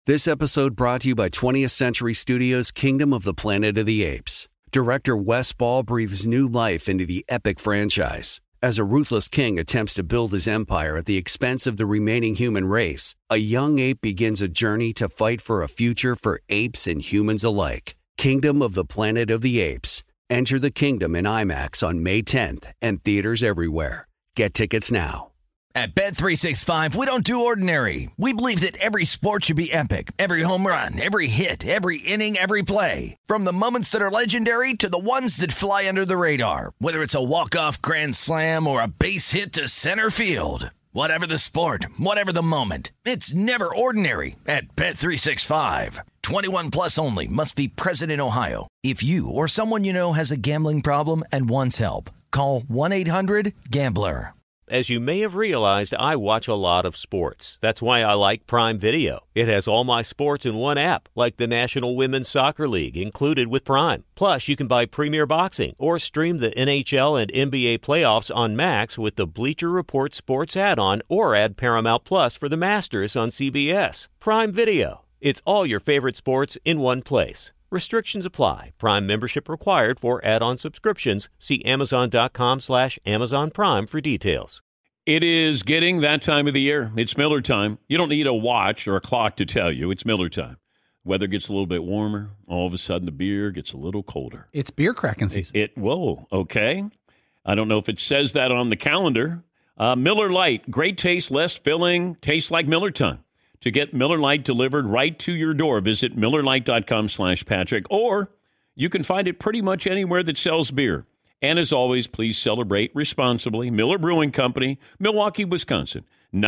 This episode brought to you by 20th Century Studios' Kingdom of the Planet of the Apes. Director Wes Ball breathes new life into the epic franchise. As a ruthless king attempts to build his empire at the expense of the remaining human race, a young ape begins a journey to fight for a future for apes and humans alike. Kingdom of the Planet of the Apes. Enter the kingdom in IMAX on May 10th and theaters everywhere. Get tickets now. At Bet365, we don't do ordinary. We believe that every sport should be epic. Every home run, every hit, every inning, every play. From the moments that are legendary to the ones that fly under the radar. Whether it's a walk-off grand slam or a base hit to center field. Whatever the sport, whatever the moment. It's never ordinary at Bet365. 21 plus only. Must be present in Ohio. If you or someone you know has a gambling problem and wants help, call 1-800-GAMBLER. As you may have realized, I watch a lot of sports. That's why I like Prime Video. It has all my sports in one app, like the National Women's Soccer League, included with Prime. Plus, you can buy Premier Boxing or stream the NHL and NBA playoffs on Max with the Bleacher Report Sports add-on, or add Paramount Plus for the Masters on CBS. Prime Video. It's all your favorite sports in one place. Restrictions apply. Prime membership required for add-on subscriptions. See Amazon.com/Amazon Prime for details. It is getting that time of the year. It's Miller time. You don't need a watch or a clock to tell you. It's Miller time. Weather gets a little bit warmer. All of a sudden, the beer gets a little colder. It's beer cracking season. Whoa, okay. I don't know if it says that on the calendar. Miller Lite, great taste, less filling, tastes like Miller time. To get Miller Lite delivered right to your door, visit MillerLite.com/Patrick, or you can find it pretty much anywhere that sells beer. And as always, please celebrate responsibly. Miller Brewing Company, Milwaukee, Wisconsin.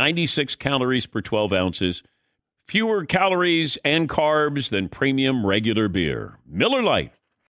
96 calories per 12 ounces. Fewer calories and carbs than premium regular beer. Miller Lite.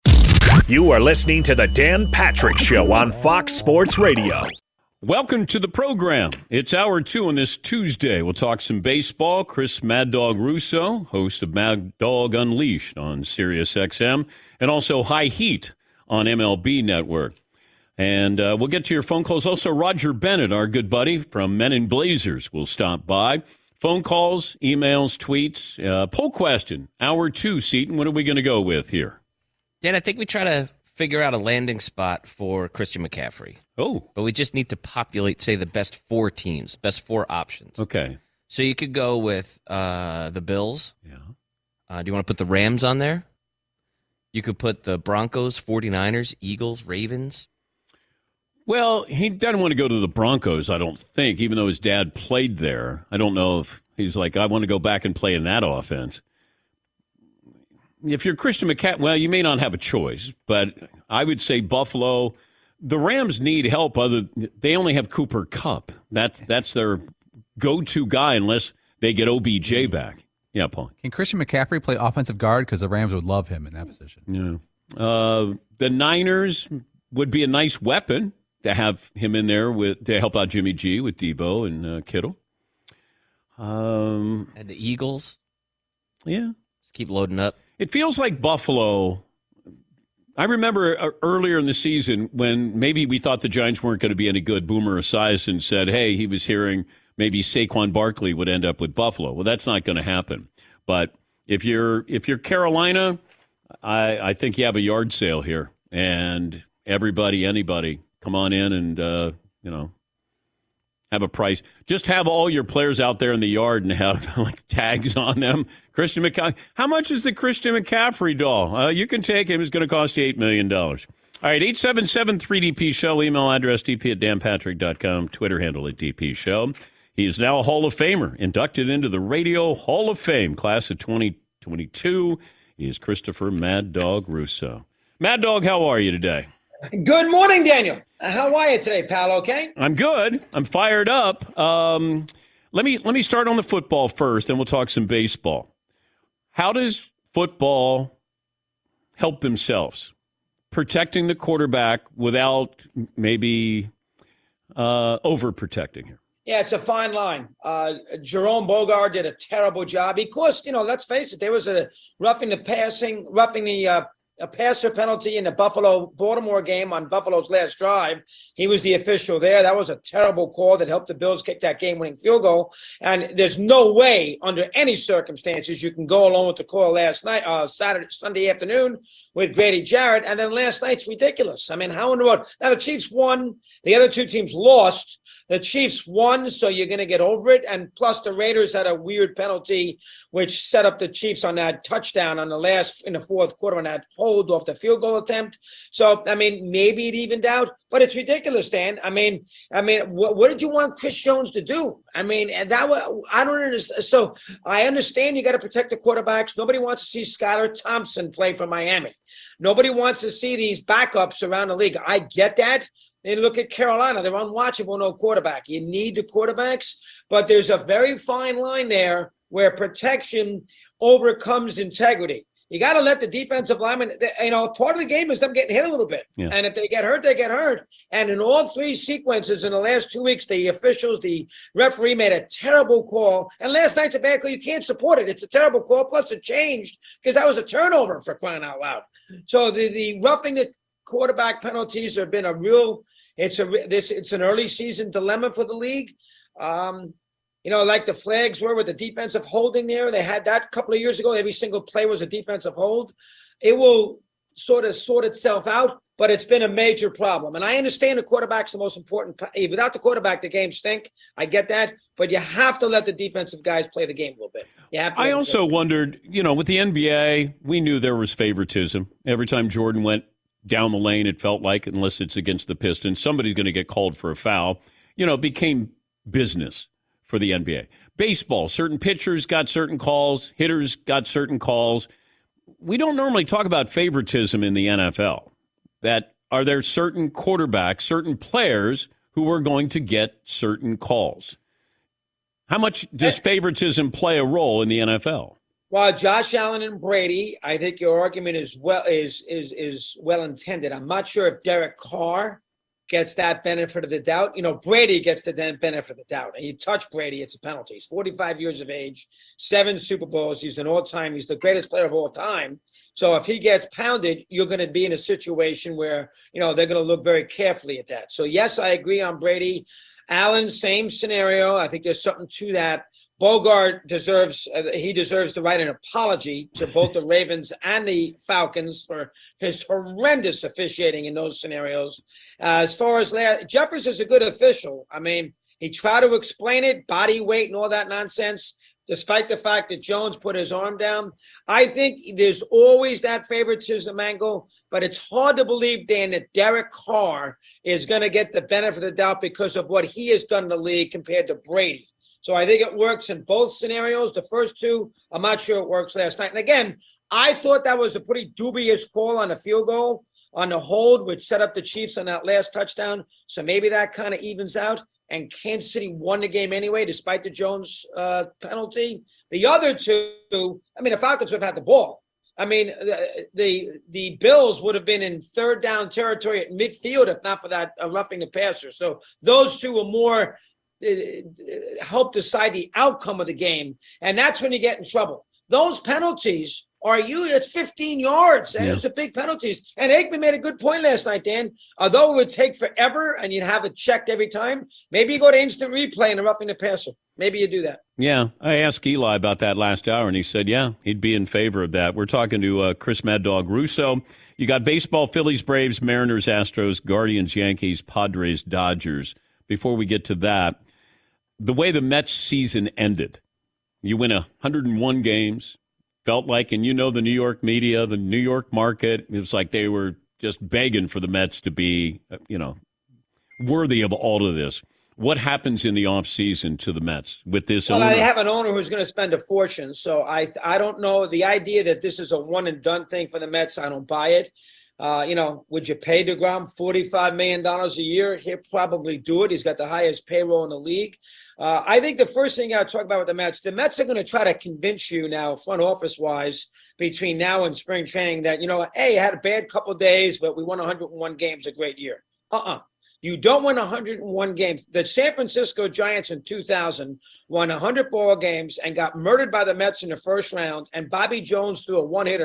You are listening to The Dan Patrick Show on Fox Sports Radio. Welcome to the program. It's hour 2 on this Tuesday. We'll talk some baseball. Chris Mad Dog Russo, host of Mad Dog Unleashed on Sirius XM, and also High Heat on MLB Network. And we'll get to your phone calls. Also, Roger Bennett, our good buddy from Men in Blazers, will stop by. Phone calls, emails, tweets, poll question. Hour 2, Seton. What are we going to go with here? Dan, I think we try to figure out a landing spot for Christian McCaffrey. Oh. But we just need to populate, say, the best 4 teams, best 4 options. Okay. So you could go with the Bills. Yeah. Do you want to put the Rams on there? You could put the Broncos, 49ers, Eagles, Ravens. Well, he doesn't want to go to the Broncos, I don't think, even though his dad played there. I don't know if he's like, I want to go back and play in that offense. If you're Christian McCaffrey, well, you may not have a choice, but I would say Buffalo. The Rams need help. They only have Cooper Kupp. That's their go-to guy unless they get OBJ back. Yeah, Paul. Can Christian McCaffrey play offensive guard? Because the Rams would love him in that position. Yeah. The Niners would be a nice weapon to have him in there to help out Jimmy G with Debo and Kittle. And the Eagles. Yeah. Just keep loading up. It feels like Buffalo. I remember earlier in the season when maybe we thought the Giants weren't going to be any good. Boomer Esiason said, hey, he was hearing maybe Saquon Barkley would end up with Buffalo. Well, that's not going to happen. But if you're Carolina, I think you have a yard sale here. And anybody, come on in and, have a price. Just have all your players out there in the yard and have like tags on them. Christian McCaffrey. How much is the Christian McCaffrey doll? You can take him. It's going to cost you $8 million. All right, 877-3DP-SHOW. Email address dp@danpatrick.com. Twitter handle @DP-SHOW. He is now a Hall of Famer, inducted into the Radio Hall of Fame, class of 2022. He is Christopher Mad Dog Russo. Mad Dog, how are you today? Good morning, Daniel. How are you today, pal? Okay? I'm good. I'm fired up. Let me start on the football first, then we'll talk some baseball. How does football help themselves? Protecting the quarterback without maybe overprotecting here. Yeah, it's a fine line. Jerome Bogard did a terrible job because, let's face it, there was a roughing the a passer penalty in the Buffalo-Baltimore game on Buffalo's last drive. He was the official there. That was a terrible call that helped the Bills kick that game-winning field goal. And there's no way under any circumstances you can go along with the call last night, Sunday afternoon with Grady Jarrett. And then last night's ridiculous. I mean, how in the world? Now, the Chiefs won. The other two teams lost. The Chiefs won, so you're going to get over it. And plus, the Raiders had a weird penalty, which set up the Chiefs on that touchdown in the fourth quarter on that hold off the field goal attempt. So, I mean, maybe it evened out, but it's ridiculous, Dan. I mean, what did you want Chris Jones to do? I mean, I don't understand. So I understand you got to protect the quarterbacks. Nobody wants to see Skylar Thompson play for Miami. Nobody wants to see these backups around the league. I get that. And look at Carolina. They're unwatchable, no quarterback. You need the quarterbacks, but there's a very fine line there where protection overcomes integrity. You got to let the defensive linemen, part of the game is them getting hit a little bit. Yeah. And if they get hurt, they get hurt. And in all three sequences in the last 2 weeks, the referee made a terrible call. And last night's a bad call. You can't support it. It's a terrible call. Plus it changed because that was a turnover, for crying out loud. So the roughing the quarterback penalties have been it's an early season dilemma for the league. Like the flags were with the defensive holding there. They had that a couple of years ago. Every single play was a defensive hold. It will sort of sort itself out, but it's been a major problem. And I understand the quarterback's the most important. Without the quarterback, the game stink. I get that. But you have to let the defensive guys play the game a little bit. I also wondered, with the NBA, we knew there was favoritism. Every time Jordan went down the lane, it felt like, unless it's against the Pistons, somebody's going to get called for a foul. It became business for the NBA. Baseball, certain pitchers got certain calls, hitters got certain calls. We don't normally talk about favoritism in the NFL. Are there certain quarterbacks, certain players who are going to get certain calls? How much does favoritism play a role in the NFL? Well, Josh Allen and Brady, I think your argument is well intended. I'm not sure if Derek Carr gets that benefit of the doubt. Brady gets the benefit of the doubt. And you touch Brady, it's a penalty. He's 45 years of age, 7 Super Bowls. He's he's the greatest player of all time. So if he gets pounded, you're going to be in a situation where, they're going to look very carefully at that. So yes, I agree on Brady. Allen, same scenario. I think there's something to that. Bogart deserves to write an apology to both the Ravens and the Falcons for his horrendous officiating in those scenarios. As far as Jeffers is a good official. I mean, he tried to explain it, body weight and all that nonsense, despite the fact that Jones put his arm down. I think there's always that favoritism angle, but it's hard to believe, Dan, that Derek Carr is going to get the benefit of the doubt because of what he has done in the league compared to Brady. So I think it works in both scenarios. The first two, I'm not sure it works last night. And again, I thought that was a pretty dubious call on the field goal, on the hold, which set up the Chiefs on that last touchdown. So maybe that kind of evens out. And Kansas City won the game anyway, despite the Jones penalty. The other two, the Falcons would have had the ball. The Bills would have been in third down territory at midfield if not for that roughing the passer. So those two were more help decide the outcome of the game, and that's when you get in trouble. Those penalties it's 15 yards. And those are big penalties. And Aikman made a good point last night, Dan. Although it would take forever and you'd have it checked every time, maybe you go to instant replay and roughing the passer. Maybe you do that. Yeah, I asked Eli about that last hour, and he said, he'd be in favor of that. We're talking to Chris Mad Dog Russo. You got baseball, Phillies, Braves, Mariners, Astros, Guardians, Yankees, Padres, Dodgers. Before we get to that, the way the Mets season ended, you win 101 games, felt like, and the New York media, the New York market, it was like they were just begging for the Mets to be, worthy of all of this. What happens in the offseason to the Mets with this owner? They have an owner who's going to spend a fortune, so I don't know. The idea that this is a one-and-done thing for the Mets, I don't buy it. Would you pay DeGrom $45 million a year? He'll probably do it. He's got the highest payroll in the league. I think the first thing I talk about with the Mets are going to try to convince you now, front office-wise, between now and spring training that, hey, I had a bad couple of days, but we won 101 games, a great year. You don't win 101 games. The San Francisco Giants in 2000 won 100 ball games and got murdered by the Mets in the first round, and Bobby Jones threw a one-hitter at him.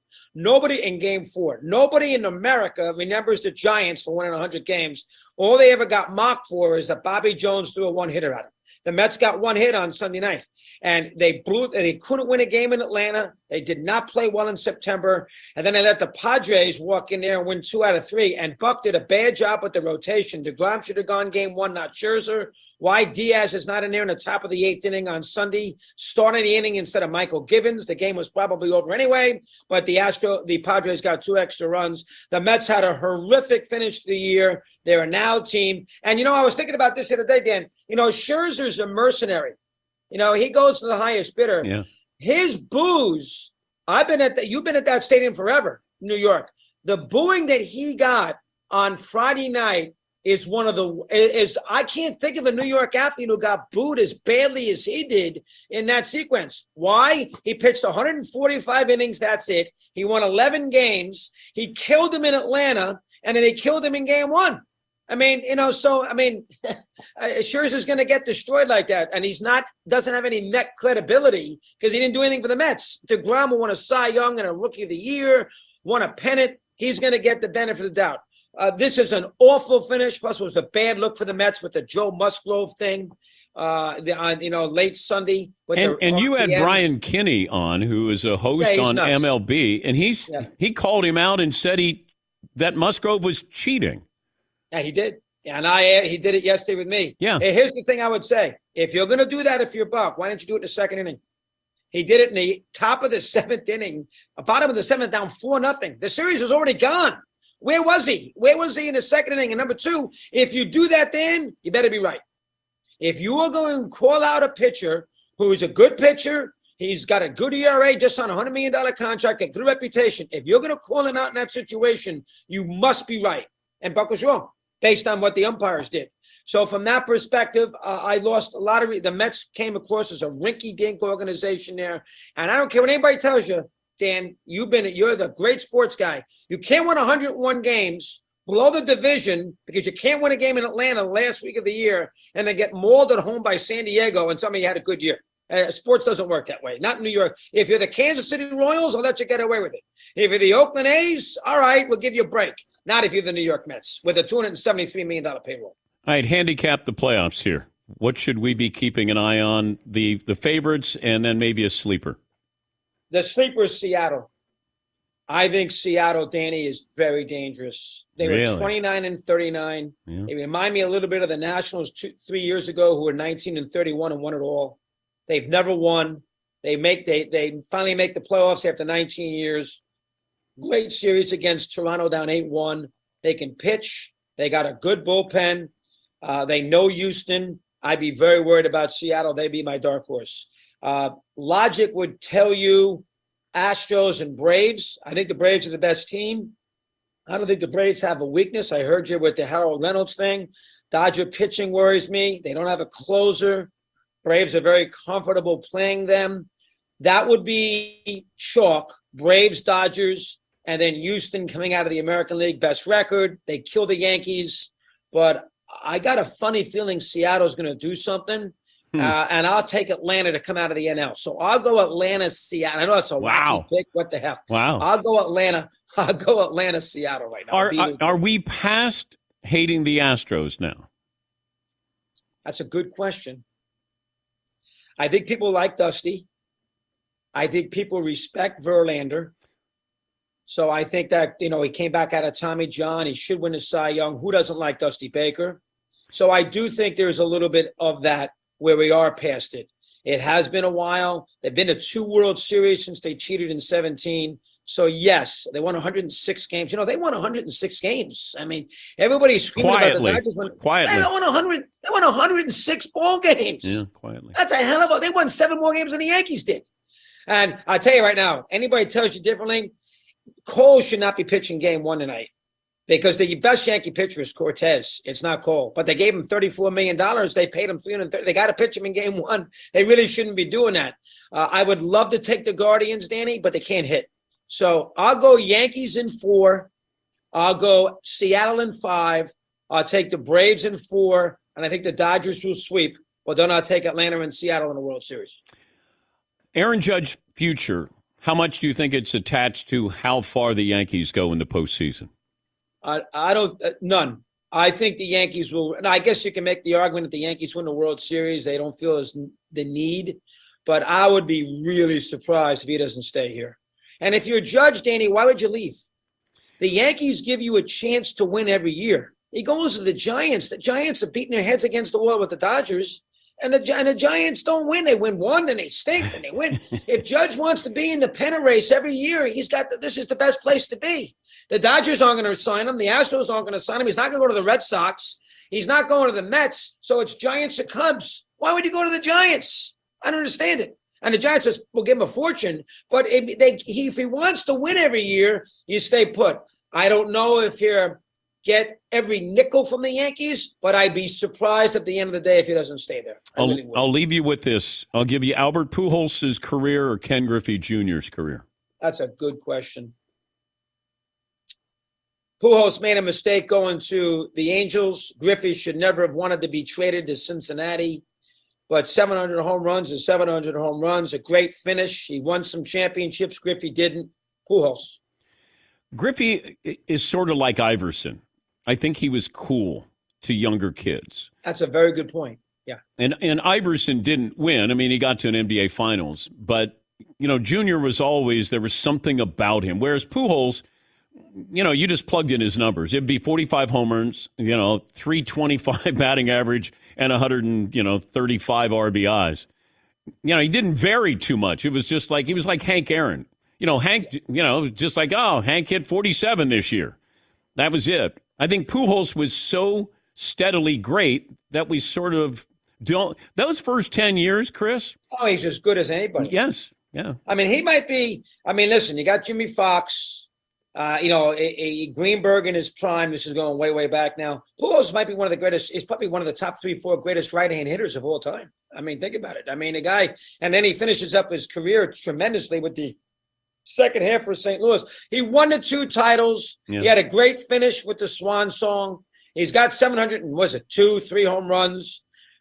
Nobody in Game 4. Nobody in America remembers the Giants for winning 100 games. All they ever got mocked for is that Bobby Jones threw a one-hitter at him. The Mets got one hit on Sunday night, and they couldn't win a game in Atlanta. They did not play well in September, and then they let the Padres walk in there and win 2 out of 3, and Buck did a bad job with the rotation. DeGrom should have gone Game 1, not Scherzer. Why Diaz is not in there in the top of the 8th inning on Sunday, starting the inning instead of Michael Gibbons. The game was probably over anyway, but the Padres got 2 extra runs. The Mets had a horrific finish to the year. They're a now team. And, I was thinking about this the other day, Dan. Scherzer's a mercenary. He goes to the highest bidder. Yeah. His boos, you've been at that stadium forever, New York. The booing that he got on Friday night is I can't think of a New York athlete who got booed as badly as he did in that sequence. Why? He pitched 145 innings. That's it. He won 11 games. He killed him in Atlanta, and then he killed him in Game 1. Scherzer's going to get destroyed like that, and doesn't have any Met credibility because he didn't do anything for the Mets. DeGrom won a Cy Young and a Rookie of the Year, won a pennant. He's going to get the benefit of the doubt. This is an awful finish. Plus, it was a bad look for the Mets with the Joe Musgrove thing, late Sunday. And you had Brian Kinney on, who is a host on nuts. MLB, and he called him out and said that Musgrove was cheating. Yeah, he did. And he did it yesterday with me. Yeah. Hey, here's the thing I would say. If you're going to do that, if you're Buck, why don't you do it in the 2nd inning? He did it in the top of the 7th inning, bottom of the 7th, down 4-0. The series was already gone. Where was he? Where was he in the 2nd inning? And number 2, if you do that, then you better be right. If you are going to call out a pitcher who is a good pitcher, he's got a good ERA, just on a $100 million contract, a good reputation. If you're going to call him out in that situation, you must be right. And Buck was wrong based on what the umpires did. So from that perspective, I lost a lot of the Mets came across as a rinky-dink organization there. And I don't care what anybody tells you, Dan, you're the great sports guy. You can't win 101 games below the division because you can't win a game in Atlanta the last week of the year and then get mauled at home by San Diego and somebody had a good year. Sports doesn't work that way. Not in New York. If you're the Kansas City Royals, I'll let you get away with it. If you're the Oakland A's, all right, we'll give you a break. Not if you're the New York Mets with a $273 million payroll. All right, handicap the playoffs here. What should we be keeping an eye on? The favorites and then maybe a sleeper. The sleeper is Seattle. I think Seattle, Danny, is very dangerous. They were 29-39. Yeah. They remind me a little bit of the Nationals 3 years ago, who were 19-31 and won it all. They've never won. They finally make the playoffs after 19 years. Great series against Toronto, down 8-1. They can pitch. They got a good bullpen. They know Houston. I'd be very worried about Seattle. They'd be my dark horse. Logic would tell you Astros and Braves. I think the Braves are the best team. I don't think the Braves have a weakness. I heard you with the Harold Reynolds thing. Dodger pitching worries me. They don't have a closer. Braves are very comfortable playing them. That would be chalk. Braves, Dodgers, and then Houston coming out of the American League, best record. They kill the Yankees. But I got a funny feeling Seattle's going to do something. And I'll take Atlanta to come out of the NL. So I'll go Atlanta, Seattle. I know that's a wacky pick. What the hell? Wow. I'll go Atlanta, Seattle right now. Are we past hating the Astros now? That's a good question. I think people like Dusty. I think people respect Verlander. So I think that, he came back out of Tommy John. He should win a Cy Young. Who doesn't like Dusty Baker? So I do think there's a little bit of that where we are past it. It has been a while. They've been to 2 World Series since they cheated in 2017. So, yes, they won 106 games. They won 106 games. I mean, everybody's screaming about the Dodgers. Quietly. They won 106 ball games. Yeah, quietly. That's a hell of a – they won 7 more games than the Yankees did. And I tell you right now, anybody tells you differently, Cole should not be pitching Game 1 tonight because the best Yankee pitcher is Cortez. It's not Cole. But they gave him $34 million. They paid him $330. They got to pitch him in Game 1. They really shouldn't be doing that. I would love to take the Guardians, Danny, but they can't hit. So I'll go Yankees in 4. I'll go Seattle in 5. I'll take the Braves in 4. And I think the Dodgers will sweep. Well, then I'll take Atlanta and Seattle in the World Series. Aaron Judge future. How much do you think it's attached to how far the Yankees go in the postseason? I don't none. I think the Yankees will, and I guess you can make the argument that the Yankees win the World Series. They don't feel as the need, but I would be really surprised if he doesn't stay here. And if you're a Judge, Danny, why would you leave? The Yankees give you a chance to win every year. He goes to the Giants. The Giants are beating their heads against the wall with the Dodgers, and the Giants don't win. They win one, and they stink, and they win. If Judge wants to be in the pennant race every year, this is the best place to be. The Dodgers aren't going to sign him. The Astros aren't going to sign him. He's not going to go to the Red Sox. He's not going to the Mets. So it's Giants or Cubs. Why would you go to the Giants? I don't understand it. And the Giants will give him a fortune. But if he wants to win every year, you stay put. I don't know if he'll get every nickel from the Yankees, but I'd be surprised at the end of the day if he doesn't stay there. I'll leave you with this. I'll give you Albert Pujols' career or Ken Griffey Jr.'s career. That's a good question. Pujols made a mistake going to the Angels. Griffey should never have wanted to be traded to Cincinnati. But 700 home runs is 700 home runs. A great finish. He won some championships. Griffey didn't. Pujols. Griffey is sort of like Iverson. I think he was cool to younger kids. That's a very good point. Yeah. And Iverson didn't win. I mean, he got to an NBA Finals. But, Junior was always, there was something about him. Whereas Pujols, you just plugged in his numbers. It'd be 45 homers, 325 batting average, and 135 RBIs. He didn't vary too much. It was just like, he was like Hank Aaron. Hank, just like, Hank hit 47 this year. That was it. I think Pujols was so steadily great that we sort of don't. Those first 10 years, Chris? Oh, he's as good as anybody. Yes. Yeah. I mean, he might be. I mean, listen, you got Jimmy Fox, a Greenberg in his prime. This is going way, way back now. Pujols might be one of the greatest. He's probably one of the top 3-4 greatest right-hand hitters of all time. I mean, think about it. I mean, the guy, and then he finishes up his career tremendously with the second half for St. Louis. He won the 2 titles. Yeah. He had a great finish with the Swan Song. He's got 3 home runs.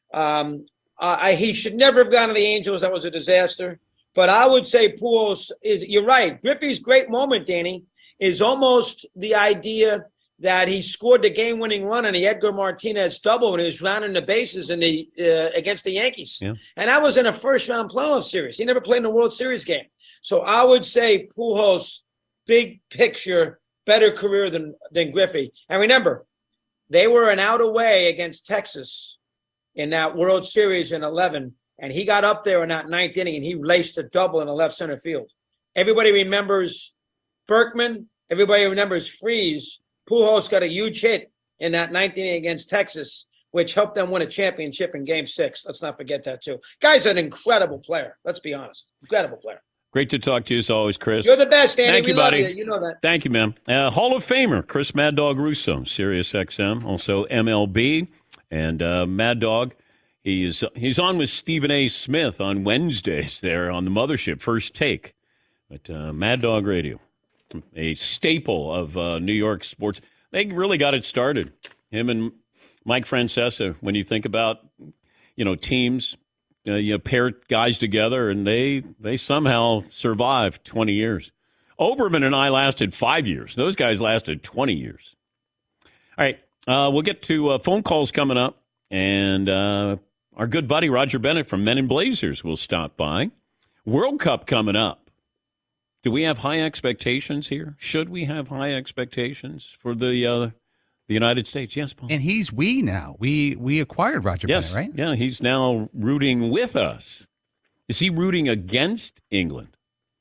He should never have gone to the Angels. That was a disaster. But I would say Pujols you're right. Griffey's great moment, Danny, is almost the idea that he scored the game-winning run on the Edgar Martinez double when he was rounding the bases in the against the Yankees. Yeah. And that was in a first-round playoff series. He never played in a World Series game. So I would say Pujols, big picture, better career than Griffey. And remember, they were an out away against Texas in that World Series in 11, and he got up there in that 9th inning, and he laced a double in the left center field. Everybody remembers Berkman. Everybody remembers Freese. Pujols got a huge hit in that 9th inning against Texas, which helped them win a championship in Game 6. Let's not forget that, too. Guy's an incredible player. Let's be honest. Incredible player. Great to talk to you as always, Chris. You're the best, Andy. Thank you, buddy. You know that. Thank you, man. Hall of Famer, Chris Mad Dog Russo, Sirius XM, also MLB. And Mad Dog, he's on with Stephen A. Smith on Wednesdays there on the Mothership, First Take. But Mad Dog Radio, a staple of New York sports. They really got it started. Him and Mike Francesa, when you think about, teams, you pair guys together, and they somehow survived 20 years. Oberman and I lasted 5 years. Those guys lasted 20 years. All right, we'll get to phone calls coming up, and our good buddy Roger Bennett from Men in Blazers will stop by. World Cup coming up. Do we have high expectations here? Should we have high expectations for the United States? Yes, Paul. And we now. We acquired Roger Bennett, right? Yeah, he's now rooting with us. Is he rooting against England?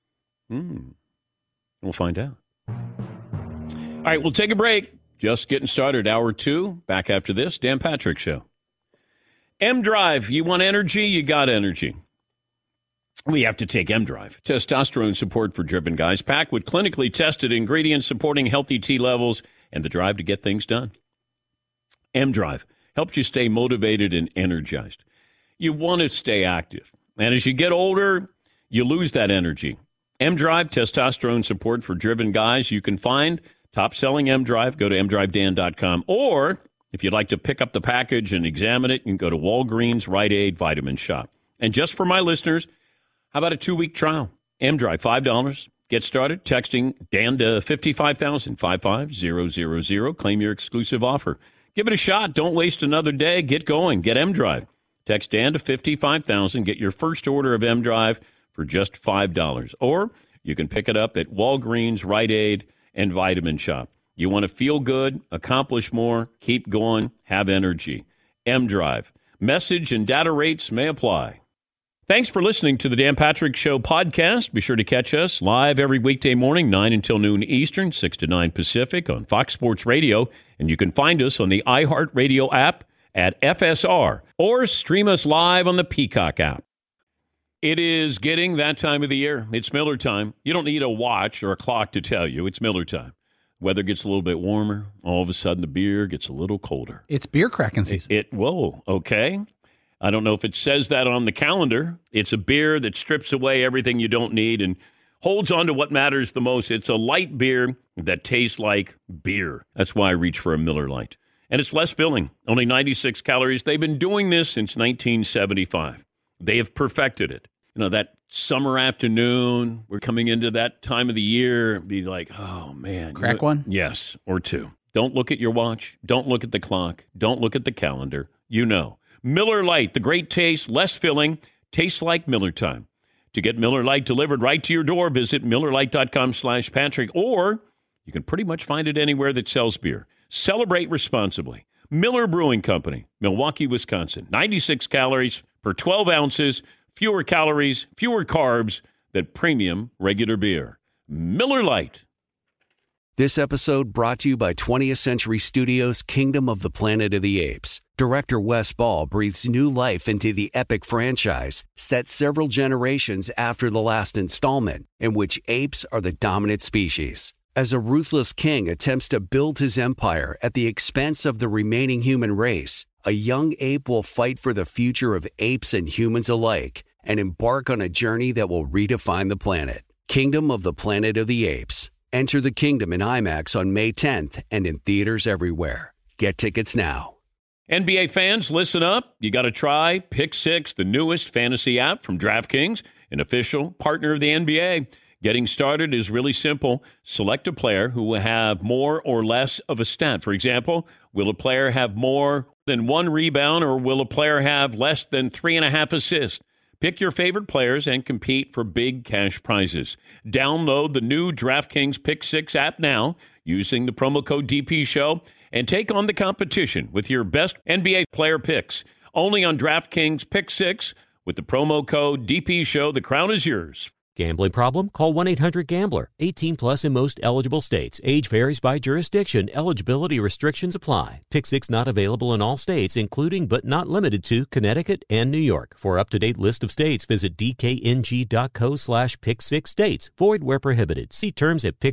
We'll find out. All right, we'll take a break. Just getting started. Hour 2. Back after this. Dan Patrick Show. M-Drive. You want energy? You got energy. We have to take M-Drive. Testosterone support for driven guys, packed with clinically tested ingredients supporting healthy T levels and the drive to get things done. M-Drive helps you stay motivated and energized. You want to stay active. And as you get older, you lose that energy. M-Drive, testosterone support for driven guys. You can find top-selling M-Drive. Go to mdrivedan.com. Or if you'd like to pick up the package and examine it, you can go to Walgreens, Rite Aid, Vitamin Shop. And just for my listeners, how about a 2-week trial? M-Drive, $5. Get started texting Dan to 55,000, 55000. Claim your exclusive offer. Give it a shot. Don't waste another day. Get going. Get M-Drive. Text Dan to 55,000. Get your first order of M-Drive for just $5. Or you can pick it up at Walgreens, Rite Aid, and Vitamin Shop. You want to feel good, accomplish more, keep going, have energy. M-Drive. Message and data rates may apply. Thanks for listening to the Dan Patrick Show podcast. Be sure to catch us live every weekday morning, 9 until noon Eastern, 6 to 9 Pacific on Fox Sports Radio. And you can find us on the iHeartRadio app at FSR or stream us live on the Peacock app. It is getting that time of the year. It's Miller time. You don't need a watch or a clock to tell you. It's Miller time. Weather gets a little bit warmer. All of a sudden, the beer gets a little colder. It's beer cracking season. Whoa, okay. I don't know if it says that on the calendar. It's a beer that strips away everything you don't need and holds on to what matters the most. It's a light beer that tastes like beer. That's why I reach for a Miller Lite. And it's less filling, only 96 calories. They've been doing this since 1975. They have perfected it. You know, that summer afternoon, we're coming into that time of the year, be like, oh, man. Crack one? Yes, or two. Don't look at your watch. Don't look at the clock. Don't look at the calendar. You know. Miller Lite, the great taste, less filling, tastes like Miller time. To get Miller Lite delivered right to your door, visit MillerLite.com/Patrick, or you can pretty much find it anywhere that sells beer. Celebrate responsibly. Miller Brewing Company, Milwaukee, Wisconsin. 96 calories per 12 ounces, fewer calories, fewer carbs than premium regular beer. Miller Lite. This episode brought to you by 20th Century Studios' Kingdom of the Planet of the Apes. Director Wes Ball breathes new life into the epic franchise, set several generations after the last installment, in which apes are the dominant species. As a ruthless king attempts to build his empire at the expense of the remaining human race, a young ape will fight for the future of apes and humans alike and embark on a journey that will redefine the planet. Kingdom of the Planet of the Apes. Enter the kingdom in IMAX on May 10th and in theaters everywhere. Get tickets now. NBA fans, listen up. You got to try Pick Six, the newest fantasy app from DraftKings, an official partner of the NBA. Getting started is really simple. Select a player who will have more or less of a stat. For example, will a player have more than 1 rebound, or will a player have less than 3.5 assists? Pick your favorite players and compete for big cash prizes. Download the new DraftKings Pick Six app now using the promo code DPShow and take on the competition with your best NBA player picks. Only on DraftKings Pick Six with the promo code DPShow. The crown is yours. Gambling problem? Call 1-800-GAMBLER. 18 plus in most eligible states. Age varies by jurisdiction. Eligibility restrictions apply. Pick Six not available in all states, including but not limited to Connecticut and New York. For up-to-date list of states, visit dkng.co/pick6states. Void where prohibited. See terms at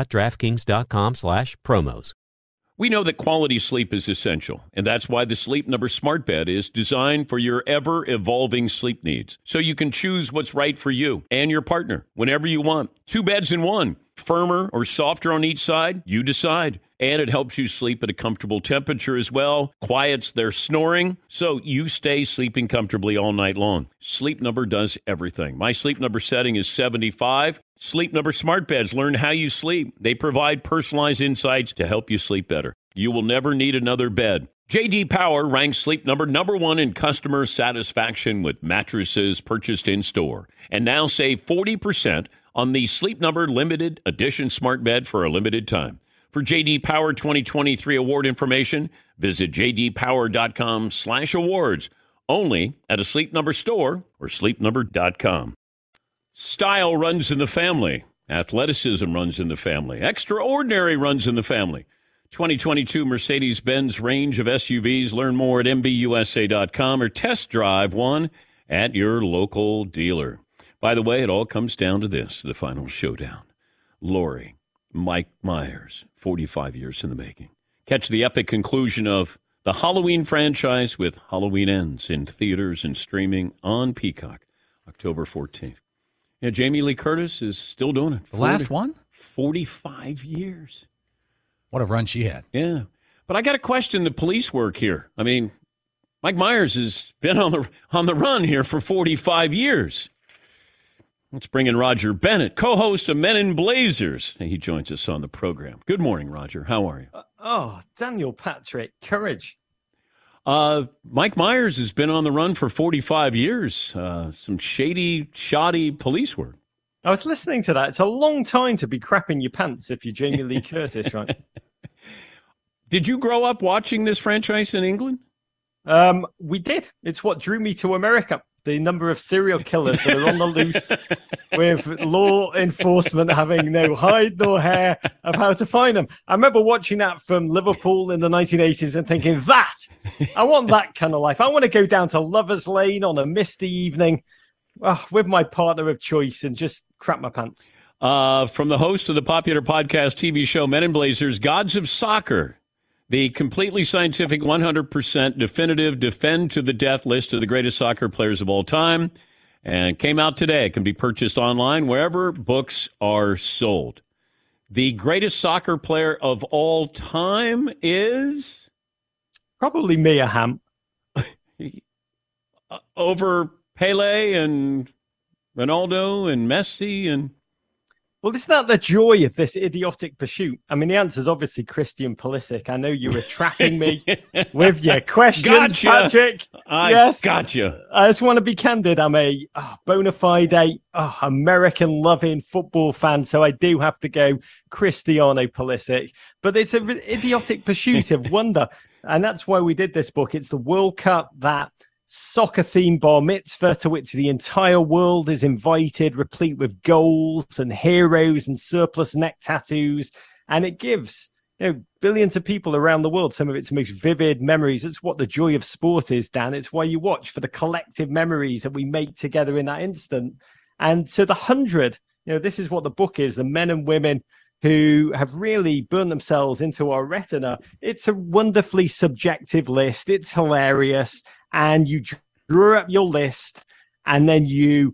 pick6.draftkings.com/promos. We know that quality sleep is essential, and that's why the Sleep Number Smart Bed is designed for your ever-evolving sleep needs, so you can choose what's right for you and your partner whenever you want. 2 beds in one, firmer or softer on each side, you decide. And it helps you sleep at a comfortable temperature as well, quiets their snoring, so you stay sleeping comfortably all night long. Sleep Number does everything. My Sleep Number setting is 75. Sleep Number Smart Beds learn how you sleep. They provide personalized insights to help you sleep better. You will never need another bed. J.D. Power ranks Sleep Number #1 in customer satisfaction with mattresses purchased in-store. And now save 40% on the Sleep Number Limited Edition Smart Bed for a limited time. For J.D. Power 2023 award information, visit jdpower.com/awards. Only at a Sleep Number store or sleepnumber.com. Style runs in the family. Athleticism runs in the family. Extraordinary runs in the family. 2022 Mercedes-Benz range of SUVs. Learn more at MBUSA.com or test drive one at your local dealer. By the way, it all comes down to this, the final showdown. Lori, Mike Myers, 45 years in the making. Catch the epic conclusion of the Halloween franchise with Halloween Ends in theaters and streaming on Peacock, October 14th. Yeah, Jamie Lee Curtis is still doing it. The last one? 45 years. What a run she had. Yeah. But I got to question the police work here. I mean, Mike Myers has been on the run here for 45 years. Let's bring in Roger Bennett, co-host of Men in Blazers. He joins us on the program. Good morning, Roger. How are you? Daniel Patrick, courage. Mike Myers has been on the run for 45 years. Some shoddy police work. I was listening to that. It's a long time to be crapping your pants if you're Jamie Lee Curtis, right? Did you grow up watching this franchise in England? We did. It's what drew me to America. The number of serial killers that are on the loose with law enforcement having no hide nor hair of how to find them. I remember watching that from Liverpool in the 1980s and thinking, I want that kind of life. I want to go down to Lover's Lane on a misty evening with my partner of choice and just crap my pants. From the host of the popular podcast TV show Men in Blazers, Gods of Soccer, the completely scientific, 100% definitive, defend-to-the-death list of the greatest soccer players of all time, and came out today. It can be purchased online wherever books are sold. The greatest soccer player of all time is? Probably Mia Hamm. Over Pele and Ronaldo and Messi and... Well, isn't that the joy of this idiotic pursuit? I mean, the answer is obviously Christian Pulisic. I know you were trapping me with your questions, Patrick. Yes, gotcha. I just want to be candid. I'm a bona fide American-loving football fan, so I do have to go Cristiano Pulisic. But it's an idiotic pursuit of wonder, and that's why we did this book. It's the World Cup, that soccer-themed bar mitzvah to which the entire world is invited, replete with goals and heroes and surplus neck tattoos. And it gives billions of people around the world some of its most vivid memories. It's what the joy of sport is, Dan. It's why you watch, for the collective memories that we make together in that instant. And so the 100, this is what the book is, the men and women who have really burned themselves into our retina. It's a wonderfully subjective list. It's hilarious. And you draw up your list, and then you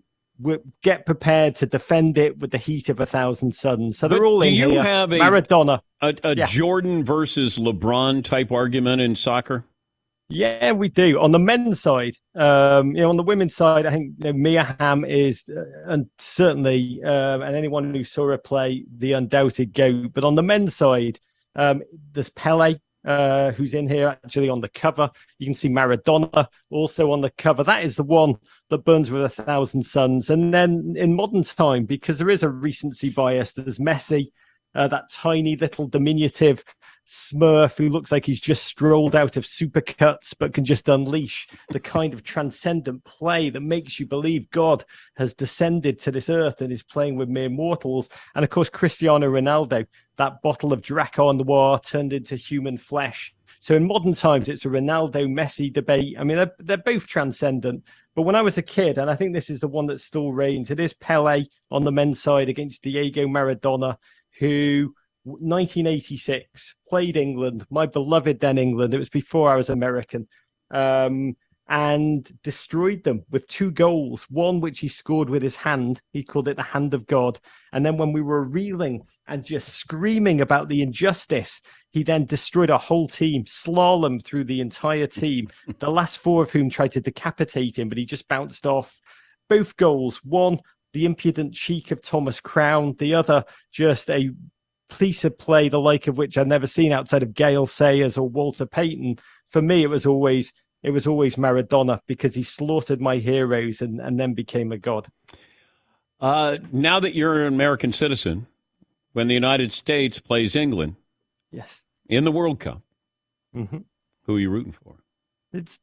get prepared to defend it with the heat of 1,000 suns. So they're all in here. Do you have Maradona. A Jordan versus LeBron type argument in soccer? Yeah, we do. On the men's side, on the women's side, I think Mia Hamm is, and certainly, and anyone who saw her play, the undoubted GOAT. But on the men's side, there's Pele, who's in here actually on the cover. You can see Maradona also on the cover. That is the one that burns with 1,000 suns. And then in modern time, because there is a recency bias, there's Messi, that tiny little diminutive Smurf who looks like he's just strolled out of Supercuts but can just unleash the kind of transcendent play that makes you believe God has descended to this earth and is playing with mere mortals. And of course, Cristiano Ronaldo, that bottle of Drakkar Noir turned into human flesh. So in modern times, it's a Ronaldo-Messi debate. I mean, they're both transcendent. But when I was a kid, and I think this is the one that still reigns, it is Pele on the men's side against Diego Maradona, who 1986 played England, my beloved then England. It was before I was American, and destroyed them with 2 goals. One which he scored with his hand. He called it the hand of God. And then when we were reeling and just screaming about the injustice, he then destroyed our whole team, slalom through the entire team, the last 4 of whom tried to decapitate him, but he just bounced off. Both goals, one, the impudent cheek of Thomas Crown, the other just a piece of play, the like of which I've never seen outside of Gale Sayers or Walter Payton. For me, it was always Maradona, because he slaughtered my heroes and then became a god. Now that you're an American citizen, when the United States plays England, yes, in the World Cup, who are you rooting for? It's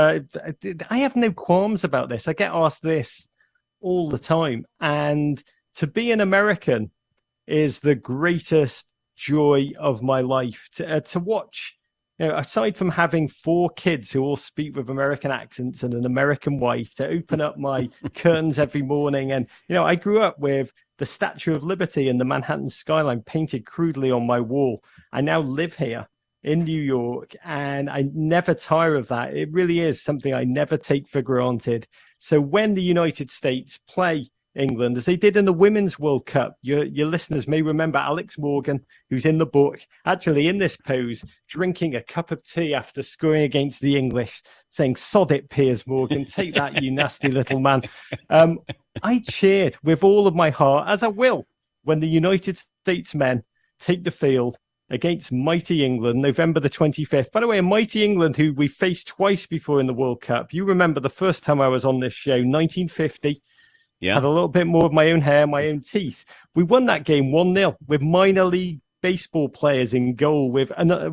I have no qualms about this. I get asked this all the time, and to be an American is the greatest joy of my life. To watch, aside from having 4 kids who all speak with American accents and an American wife, to open up my curtains every morning. And, I grew up with the Statue of Liberty and the Manhattan skyline painted crudely on my wall. I now live here in New York, and I never tire of that. It really is something I never take for granted. So when the United States play England, as they did in the Women's World Cup. Your listeners may remember Alex Morgan, who's in the book, actually in this pose, drinking a cup of tea after scoring against the English, saying, "Sod it, Piers Morgan, take that, you nasty little man." I cheered with all of my heart, as I will, when the United States men take the field against mighty England, November the 25th. By the way, a mighty England who we faced twice before in the World Cup. You remember the first time I was on this show, 1950. Yeah. Had a little bit more of my own hair, my own teeth. We won that game 1-0 with minor league baseball players in goal, with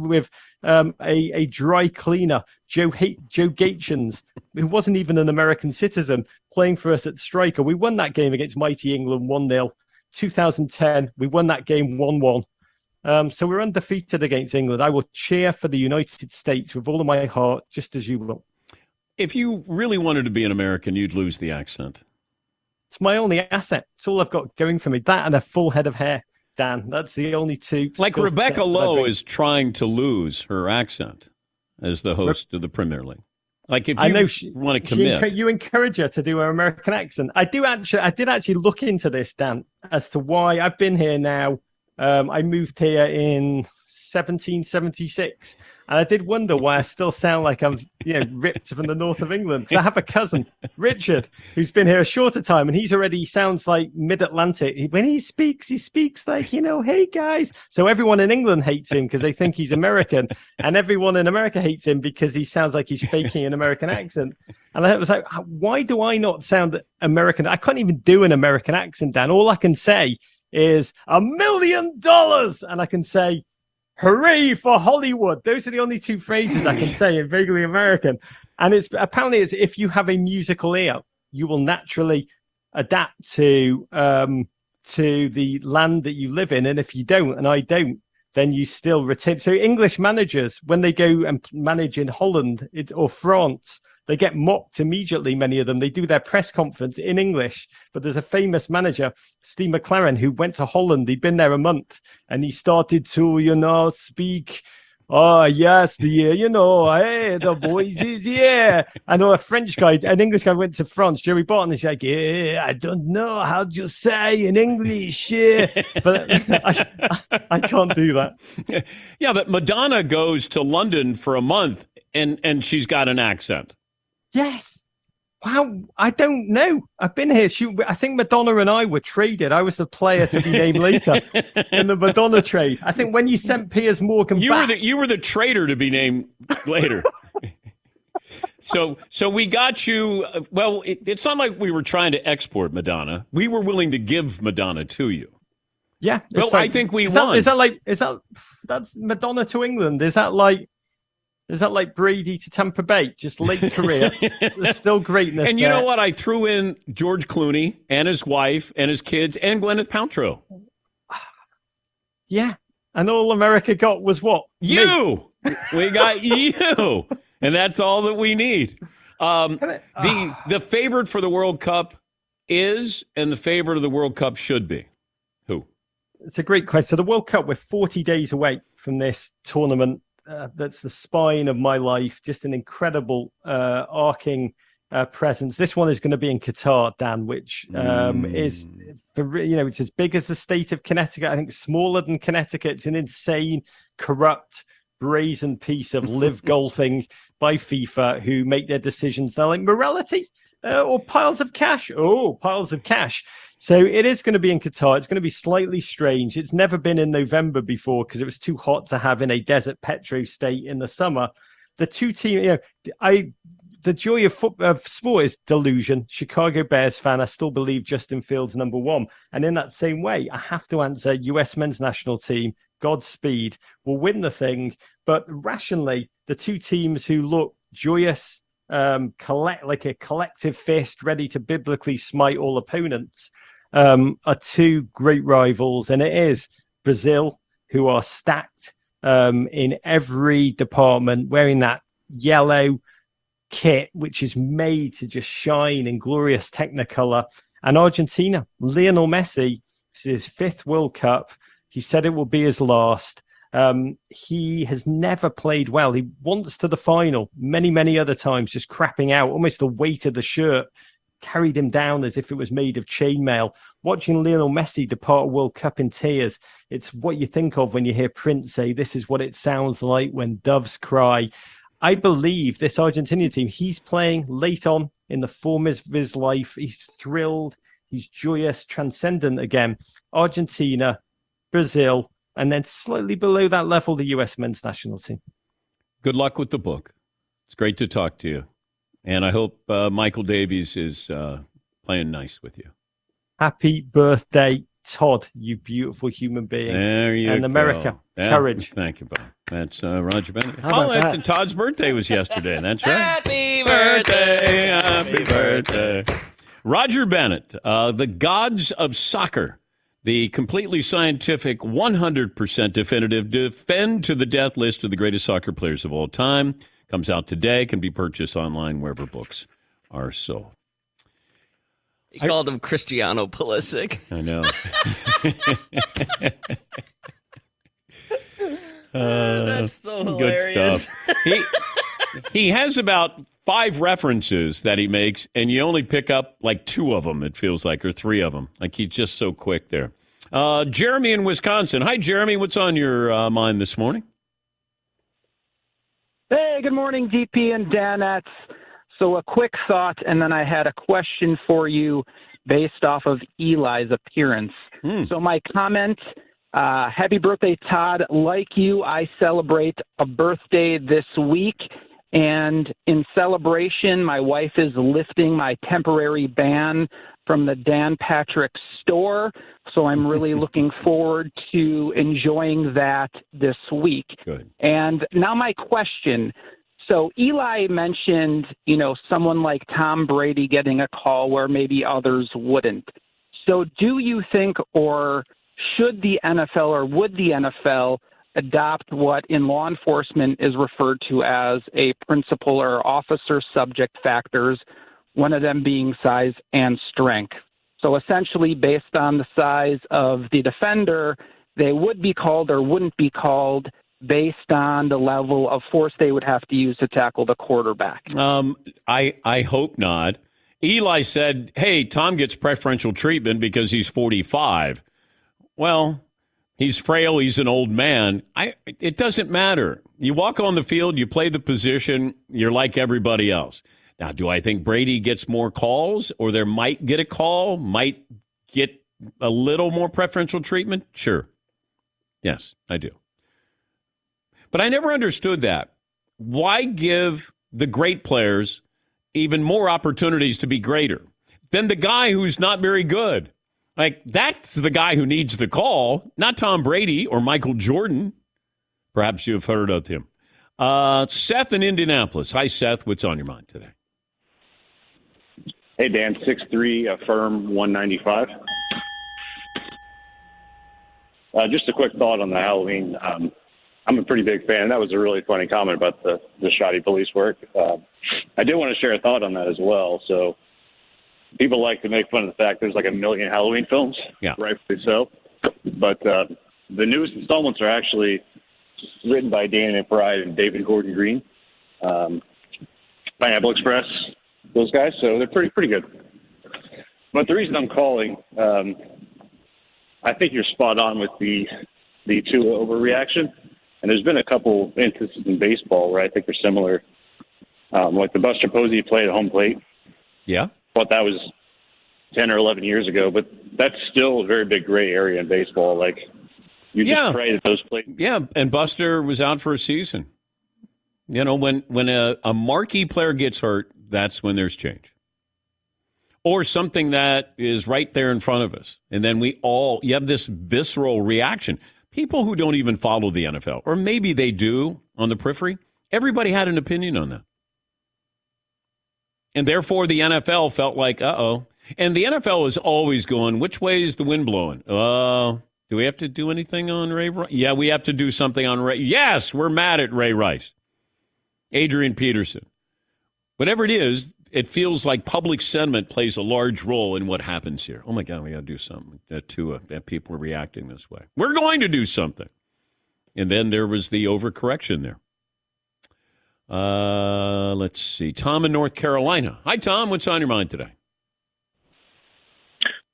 a dry cleaner, Joe Gaetjens, who wasn't even an American citizen, playing for us at striker. We won that game against mighty England 1-0. 2010, we won that game 1-1. So we're undefeated against England. I will cheer for the United States with all of my heart, just as you will. If you really wanted to be an American, you'd lose the accent. It's my only asset. It's all I've got going for me. That and a full head of hair, Dan. That's the only two. Like Rebecca Lowe is trying to lose her accent as the host of the Premier League. Like if you want to commit. You encourage her to do her American accent. I did actually look into this, Dan, as to why I've been here now. I moved here in 1776, and I did wonder why I still sound like I'm, ripped from the north of England. Because I have a cousin, Richard, who's been here a shorter time, and he sounds like mid-Atlantic. When he speaks like, "Hey guys." So everyone in England hates him because they think he's American, and everyone in America hates him because he sounds like he's faking an American accent. And I was like, why do I not sound American? I can't even do an American accent, Dan. All I can say is $1 million, and I can say, "Hooray for Hollywood." Those are the only two phrases I can say in vaguely American. And it's if you have a musical ear, you will naturally adapt to the land that you live in. And if you don't, and I don't, then you still retain. So English managers, when they go and manage in Holland or France, they get mocked immediately, many of them. They do their press conference in English. But there's a famous manager, Steve McLaren, who went to Holland. He'd been there a month, and he started to, speak, "Oh, yes, hey, the boys is here." And a French guy, an English guy went to France, Jerry Barton, and he's like, "Yeah, I don't know how to say in English." But I can't do that. Yeah, but Madonna goes to London for a month, and she's got an accent. Yes. Wow. I don't know. I've been here. I think Madonna and I were traded. I was the player to be named later in the Madonna trade. I think when you sent Piers Morgan back. You were the trader to be named later. So we got you. Well, it's not like we were trying to export Madonna. We were willing to give Madonna to you. Yeah. Well, I think we won. That's Madonna to England? Is that like Brady to Tampa Bay? Just late career. There's still greatness. And you know what? I threw in George Clooney and his wife and his kids and Gwyneth Paltrow. Yeah. And all America got was what? You. We got you. And that's all that we need. The favorite for the World Cup is, and the favorite of the World Cup should be. Who? It's a great question. So the World Cup, we're 40 days away from this tournament. That's the spine of my life. Just an incredible arcing presence. This one is going to be in Qatar, Dan, which is it's as big as the state of Connecticut. I think smaller than Connecticut. It's an insane, corrupt, brazen piece of live golfing by FIFA, who make their decisions. They're like morality or piles of cash. Oh, piles of cash. So it is going to be in Qatar. It's going to be slightly strange. It's never been in November before because it was too hot to have in a desert petro state in the summer. The two teams, the joy of sport is delusion. Chicago Bears fan, I still believe Justin Fields number one. And in that same way, I have to answer U.S. men's national team, Godspeed, will win the thing. But rationally, the two teams who look joyous, like a collective fist ready to biblically smite all opponents, are two great rivals. And it is Brazil, who are stacked in every department, wearing that yellow kit, which is made to just shine in glorious Technicolor. And Argentina, Lionel Messi, this is his 5th World Cup. He said it will be his last. He has never played well. He wants to the final many, many other times, just crapping out, almost the weight of the shirt carried him down as if it was made of chainmail. Watching Lionel Messi depart a World Cup in tears, it's what you think of when you hear Prince say, "This is what it sounds like when doves cry." I believe this Argentina team, he's playing late on in the form of his life. He's thrilled, he's joyous, transcendent again. Argentina, Brazil, and then slightly below that level, the U.S. men's national team. Good luck with the book. It's great to talk to you. And I hope Michael Davies is playing nice with you. Happy birthday, Todd, you beautiful human being. There you and go. America, courage. Thank you, Bob. That's Roger Bennett. How about that? Todd's birthday was yesterday. That's right. Happy birthday. Happy birthday. Roger Bennett, the gods of soccer, the completely scientific, 100% definitive, defend to the death list of the greatest soccer players of all time. Comes out today, can be purchased online wherever books are sold. He called him Cristiano Pulisic. I know. That's so hilarious. Good stuff. He has about 5 references that he makes, and you only pick up like 2 of them, it feels like, or 3 of them. Like he's just so quick there. Jeremy in Wisconsin. Hi, Jeremy. What's on your mind this morning? Hey, good morning, DP and Danettes. So a quick thought, and then I had a question for you based off of Eli's appearance. So my comment, happy birthday, Todd. Like you, I celebrate a birthday this week. And in celebration, my wife is lifting my temporary ban from the Dan Patrick store. So I'm really looking forward to enjoying that this week. Good. And now my question. So Eli mentioned, someone like Tom Brady getting a call where maybe others wouldn't. So do you think, or should the NFL, or would the NFL adopt what in law enforcement is referred to as a principal or officer subject factors, one of them being size and strength? So essentially, based on the size of the defender, they would be called or wouldn't be called based on the level of force they would have to use to tackle the quarterback. I hope not. Eli said, hey, Tom gets preferential treatment because he's 45. Well, he's frail. He's an old man. It doesn't matter. You walk on the field, you play the position, you're like everybody else. Now, do I think Brady gets more calls, or there might get a call, might get a little more preferential treatment? Sure. Yes, I do. But I never understood that. Why give the great players even more opportunities to be greater than the guy who's not very good? Like, that's the guy who needs the call, not Tom Brady or Michael Jordan. Perhaps you've heard of him. Seth in Indianapolis. Hi, Seth. What's on your mind today? Hey, Dan. 6'3", a firm 195. Just a quick thought on the Halloween. I'm a pretty big fan. That was a really funny comment about the shoddy police work. I did want to share a thought on that as well. So people like to make fun of the fact there's like 1 million Halloween films, rightfully so. But the newest installments are actually written by Danny McBride and David Gordon Green, Pineapple Express, those guys. So they're pretty good. But the reason I'm calling, I think you're spot on with the Tua overreaction. And there's been a couple instances in baseball where I think they're similar. Like the Buster Posey played at home plate. Yeah. But that was 10 or 11 years ago. But that's still a very big gray area in baseball. Like, you just pray that those plays. Yeah, and Buster was out for a season. You know, when a marquee player gets hurt, that's when there's change. Or something that is right there in front of us. And then you have this visceral reaction. People who don't even follow the NFL, or maybe they do on the periphery, everybody had an opinion on that. And therefore, the NFL felt like, uh-oh. And the NFL is always going, which way is the wind blowing? Do we have to do anything on Ray Rice? Yeah, we have to do something on Ray. Yes, we're mad at Ray Rice. Adrian Peterson. Whatever it is, it feels like public sentiment plays a large role in what happens here. Oh, my God, we got to do something that people are reacting this way. We're going to do something. And then there was the overcorrection there. Let's see. Tom in North Carolina. Hi, Tom. What's on your mind today?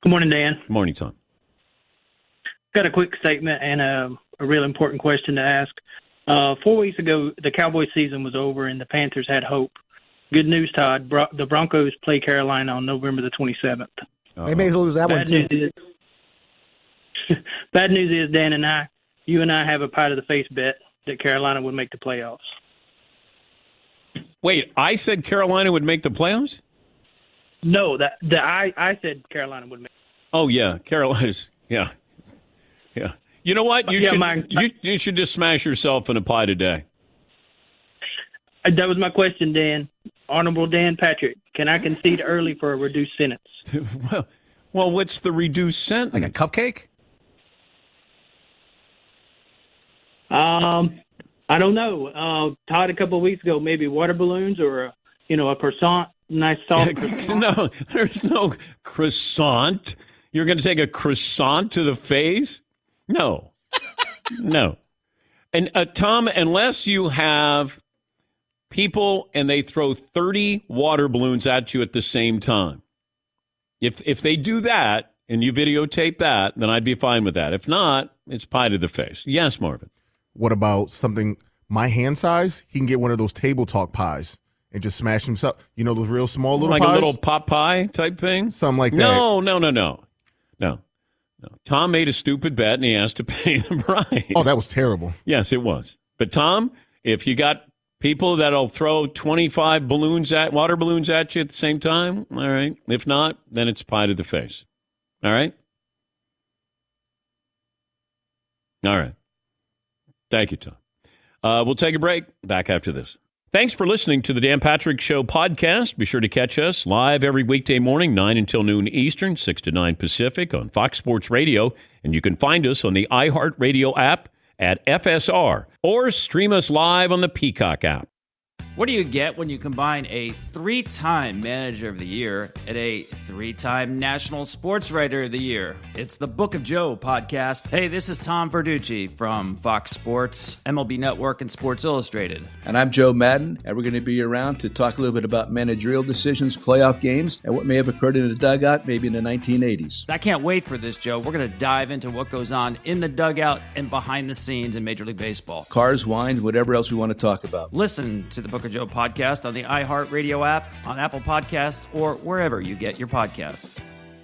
Good morning, Dan. Good morning, Tom. Got a quick statement and a real important question to ask. 4 weeks ago, the Cowboys season was over and the Panthers had hope. Good news, Todd. The Broncos play Carolina on November the 27th. They may lose that one, too. Bad news is, Dan and you and I have a pie-to-the-face bet that Carolina would make the playoffs. Wait, I said Carolina would make the playoffs? No, I said Carolina would make. Oh yeah, Carolina's yeah. You know what? You should just smash yourself in a pie today. That was my question, Dan. Honorable Dan Patrick, can I concede early for a reduced sentence? well, what's the reduced sentence? Like a cupcake? I don't know. Todd, a couple of weeks ago, maybe water balloons or a croissant, nice soft croissant. No, there's no croissant. You're going to take a croissant to the face? No. And Tom, unless you have people and they throw 30 water balloons at you at the same time, if they do that and you videotape that, then I'd be fine with that. If not, it's pie to the face. Yes, Marvin. What about something my hand size? He can get one of those table talk pies and just smash himself. You know, those real small little like pies? A little pop pie type thing? Something like that. No. Tom made a stupid bet and he has to pay the price. Oh, that was terrible. Yes, it was. But Tom, if you got people that'll throw 25 water balloons at you at the same time, all right. If not, then it's pie to the face. All right? All right. Thank you, Tom. We'll take a break. Back after this. Thanks for listening to the Dan Patrick Show podcast. Be sure to catch us live every weekday morning, 9 until noon Eastern, 6 to 9 Pacific on Fox Sports Radio. And you can find us on the iHeartRadio app at FSR or stream us live on the Peacock app. What do you get when you combine a 3-time Manager of the Year and a 3-time National Sports Writer of the Year? It's the Book of Joe podcast. Hey, this is Tom Verducci from Fox Sports, MLB Network, and Sports Illustrated. And I'm Joe Madden, and we're going to be around to talk a little bit about managerial decisions, playoff games, and what may have occurred in the dugout maybe in the 1980s. I can't wait for this, Joe. We're going to dive into what goes on in the dugout and behind the scenes in Major League Baseball. Cars, wine, whatever else we want to talk about. Listen to the Book of Joe podcast on the iHeartRadio app, on Apple Podcasts, or wherever you get your podcasts.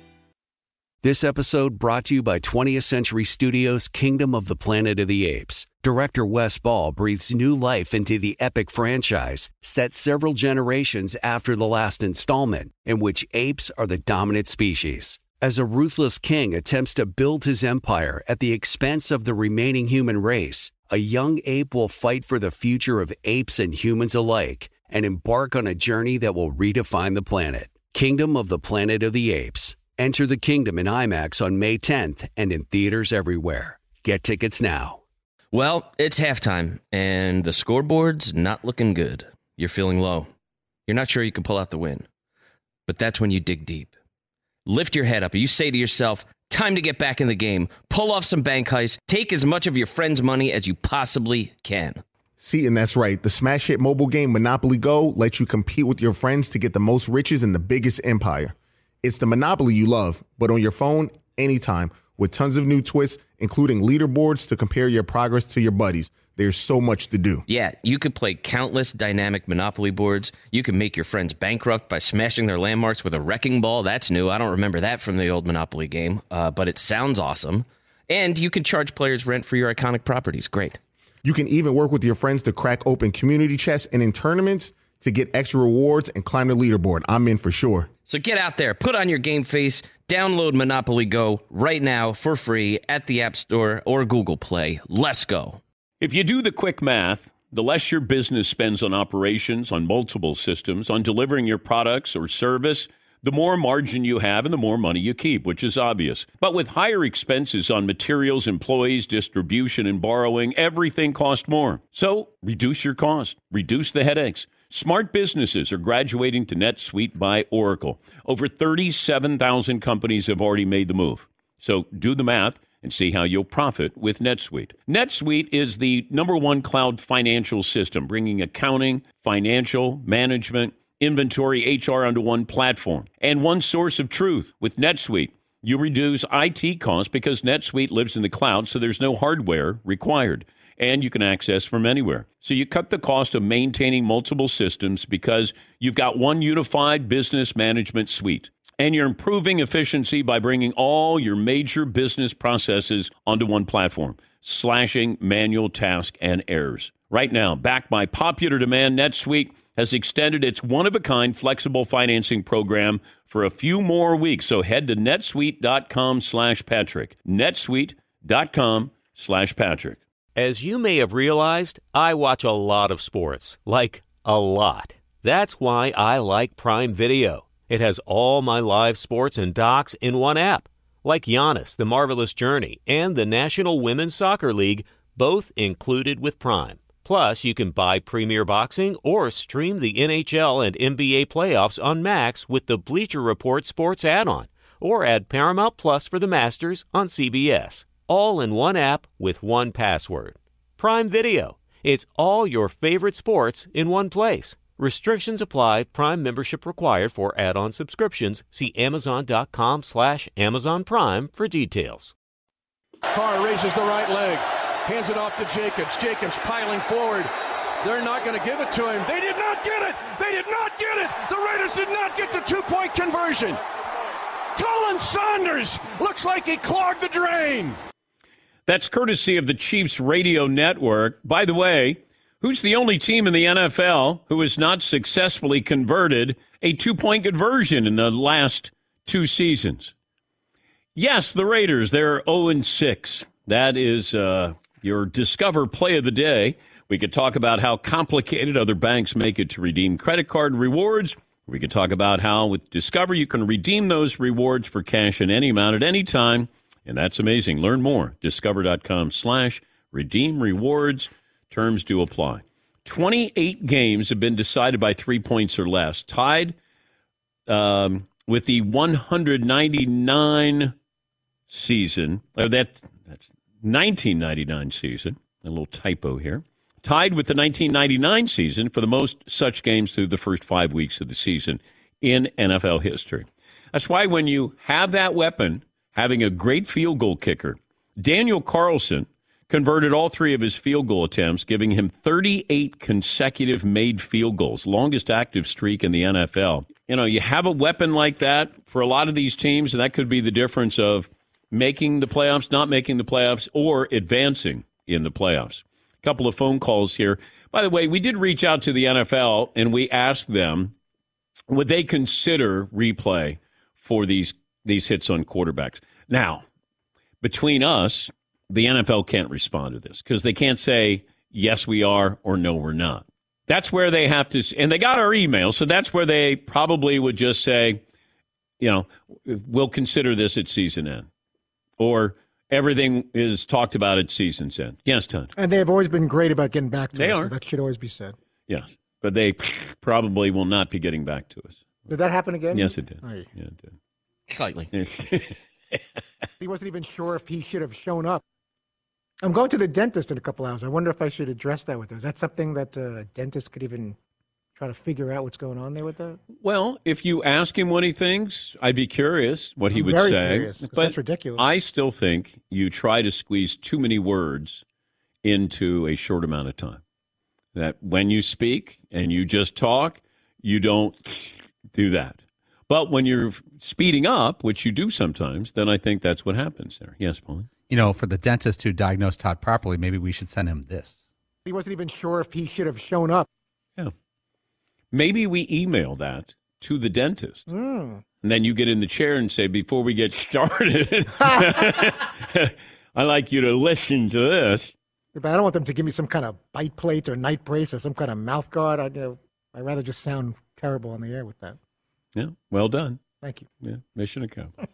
This episode brought to you by 20th Century Studios' Kingdom of the Planet of the Apes. Director Wes Ball breathes new life into the epic franchise, set several generations after the last installment, in which apes are the dominant species. As a ruthless king attempts to build his empire at the expense of the remaining human race, a young ape will fight for the future of apes and humans alike and embark on a journey that will redefine the planet. Kingdom of the Planet of the Apes. Enter the kingdom in IMAX on May 10th and in theaters everywhere. Get tickets now. Well, it's halftime, and the scoreboard's not looking good. You're feeling low. You're not sure you can pull out the win. But that's when you dig deep. Lift your head up and you say to yourself, time to get back in the game. Pull off some bank heists. Take as much of your friend's money as you possibly can. See, and that's right. The smash hit mobile game Monopoly Go lets you compete with your friends to get the most riches in the biggest empire. It's the Monopoly you love, but on your phone, anytime, with tons of new twists, including leaderboards to compare your progress to your buddies. There's so much to do. Yeah, you could play countless dynamic Monopoly boards. You can make your friends bankrupt by smashing their landmarks with a wrecking ball. That's new. I don't remember that from the old Monopoly game, but it sounds awesome. And you can charge players rent for your iconic properties. Great. You can even work with your friends to crack open community chests and in tournaments to get extra rewards and climb the leaderboard. I'm in for sure. So get out there, put on your game face, download Monopoly Go right now for free at the App Store or Google Play. Let's go. If you do the quick math, the less your business spends on operations, on multiple systems, on delivering your products or service, the more margin you have and the more money you keep, which is obvious. But with higher expenses on materials, employees, distribution, and borrowing, everything costs more. So reduce your cost, reduce the headaches. Smart businesses are graduating to NetSuite by Oracle. Over 37,000 companies have already made the move. So do the math and see how you'll profit with NetSuite. NetSuite is the #1 cloud financial system, bringing accounting, financial, management, inventory, HR onto one platform and one source of truth. With NetSuite, You reduce IT costs because NetSuite lives in the cloud, so there's no hardware required. And you can access from anywhere. So you cut the cost of maintaining multiple systems because you've got one unified business management suite. And you're improving efficiency by bringing all your major business processes onto one platform, slashing manual tasks and errors. Right now, backed by popular demand, NetSuite has extended its one-of-a-kind flexible financing program for a few more weeks. So head to netsuite.com/Patrick. netsuite.com/Patrick. As you may have realized, I watch a lot of sports. Like, a lot. That's why I like Prime Video. It has all my live sports and docs in one app. Like Giannis, The Marvelous Journey, and the National Women's Soccer League, both included with Prime. Plus, you can buy Premier Boxing or stream the NHL and NBA playoffs on Max with the Bleacher Report Sports add-on, or add Paramount Plus for the Masters on CBS. All in one app with one password. Prime Video. It's all your favorite sports in one place. Restrictions apply. Prime membership required for add-on subscriptions. See Amazon.com/Amazon Prime for details. Carr raises the right leg. Hands it off to Jacobs. Jacobs piling forward. They're not going to give it to him. They did not get it. They did not get it. The Raiders did not get the two-point conversion. Colin Saunders looks like he clogged the drain. That's courtesy of the Chiefs Radio Network. By the way, who's the only team in the NFL who has not successfully converted a two-point conversion in the last 2 seasons? Yes, the Raiders. They're 0-6. That is your Discover Play of the Day. We could talk about how complicated other banks make it to redeem credit card rewards. We could talk about how with Discover you can redeem those rewards for cash in any amount at any time. And that's amazing. Learn more. Discover.com/redeem rewards. Terms do apply. 28 games have been decided by 3 points or less, tied with the 199 season. That's 1999 season. A little typo here. Tied with the 1999 season for the most such games through the first 5 weeks of the season in NFL history. That's why when you have that weapon, having a great field goal kicker, Daniel Carlson converted all 3 of his field goal attempts, giving him 38 consecutive made field goals, longest active streak in the NFL. You know, you have a weapon like that for a lot of these teams, and that could be the difference of making the playoffs, not making the playoffs, or advancing in the playoffs. A couple of phone calls here. By the way, we did reach out to the NFL, and we asked them, would they consider replay for these hits on quarterbacks? Now, between us, the NFL can't respond to this because they can't say, yes, we are, or no, we're not. That's where they have to, and they got our email, so that's where they probably would just say, you know, we'll consider this at season end. Or everything is talked about at season's end. Yes, Todd. And they've always been great about getting back to us. They are. So that should always be said. Yes, but they probably will not be getting back to us. Did that happen again? Yes, it did. Oh, yeah. Yeah, it did. Slightly. He wasn't even sure if he should have shown up. I'm going to the dentist in a couple hours. I wonder if I should address that with her. Is that something that a dentist could even try to figure out what's going on there with that? Well, if you ask him what he thinks, I'd be curious what he would very say. Curious, but that's ridiculous. I still think you try to squeeze too many words into a short amount of time. That when you speak and you just talk, you don't do that. But when you're speeding up, which you do sometimes, then I think that's what happens there. Yes, Pauline? You know, for the dentist to diagnose Todd properly, maybe we should send him this. He wasn't even sure if he should have shown up. Yeah. Maybe we email that to the dentist. Mm. And then you get in the chair and say, before we get started, I'd like you to listen to this. But I don't want them to give me some kind of bite plate or night brace or some kind of mouth guard. I'd rather just sound terrible on the air with that. Yeah, well done. Thank you. Yeah, mission accomplished.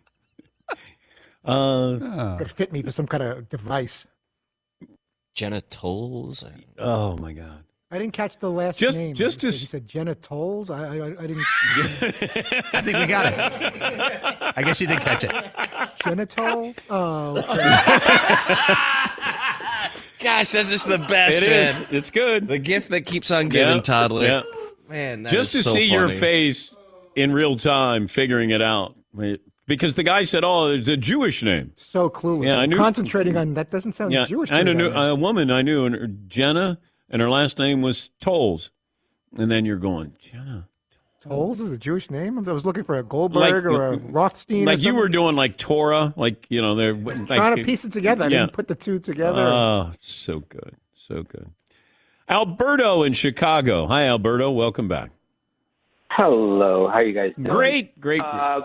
Could fit me for some kind of device. Jenna Tolles. Oh, my God. I didn't catch the last name. He said Jenna Tolles. I didn't. I think we got it. I guess you did catch it. Jenna Tolles? Oh, okay. Gosh, that's just the best, It man. is. It's good. The gift that keeps on giving, toddler. Yeah. Man, that just is to so see your funny. face in real time figuring it out. Because the guy said, "Oh, it's a Jewish name." So clueless. Yeah, I knew. Concentrating on that doesn't sound Jewish. I knew a woman I knew, and Jenna, and her last name was Tolles. And then you're going, Jenna. Tolles is a Jewish name? I was looking for a Goldberg or a Rothstein. Like you were doing like Torah, like, you know, they're trying to piece it together. I didn't put the two together. Oh, so good. So good. Alberto in Chicago. Hi, Alberto. Welcome back. Hello. How you guys doing? Great.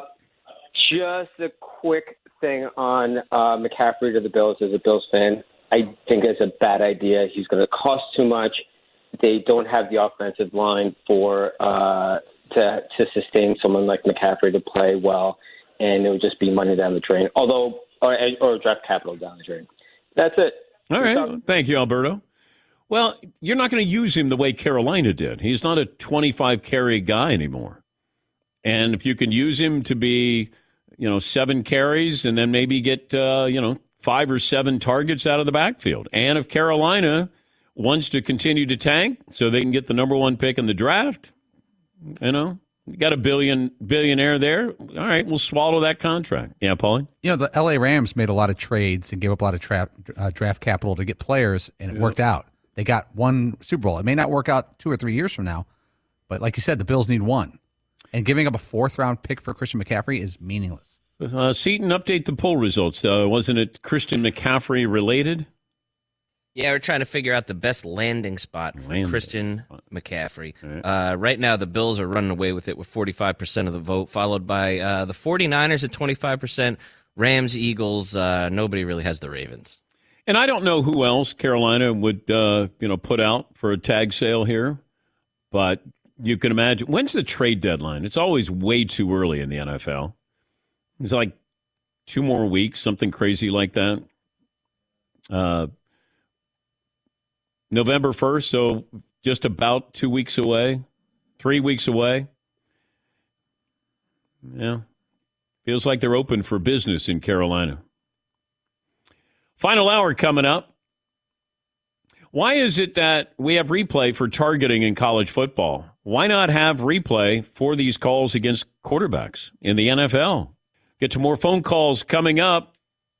Just a quick thing on McCaffrey to the Bills as a Bills fan. I think it's a bad idea. He's going to cost too much. They don't have the offensive line for to sustain someone like McCaffrey to play well, and it would just be money down the drain. Or draft capital down the drain. That's it. All right. Thank you, Alberto. Well, you're not going to use him the way Carolina did. He's not a 25-carry guy anymore. And if you can use him to be, 7 carries and then maybe get, 5 or 7 targets out of the backfield. And if Carolina wants to continue to tank so they can get the number 1 pick in the draft, you got a billionaire there. All right, we'll swallow that contract. Yeah, Paulie? The L.A. Rams made a lot of trades and gave up a lot of draft capital to get players, and it worked out. They got 1 Super Bowl. It may not work out 2 or 3 years from now, but like you said, the Bills need 1. And giving up a 4th-round pick for Christian McCaffrey is meaningless. Seton, update the poll results. Wasn't it Christian McCaffrey related? Yeah, we're trying to figure out the best landing spot for Christian McCaffrey. Right now, the Bills are running away with it with 45% of the vote, followed by the 49ers at 25%, Rams, Eagles. Nobody really has the Ravens. And I don't know who else Carolina would, put out for a tag sale here, but you can imagine. When's the trade deadline? It's always way too early in the NFL. It's like 2 more weeks, something crazy like that. November 1st, so just about 2 weeks away, 3 weeks away. Yeah. Feels like they're open for business in Carolina. Final hour coming up. Why is it that we have replay for targeting in college football? Why not have replay for these calls against quarterbacks in the NFL? Get to more phone calls coming up.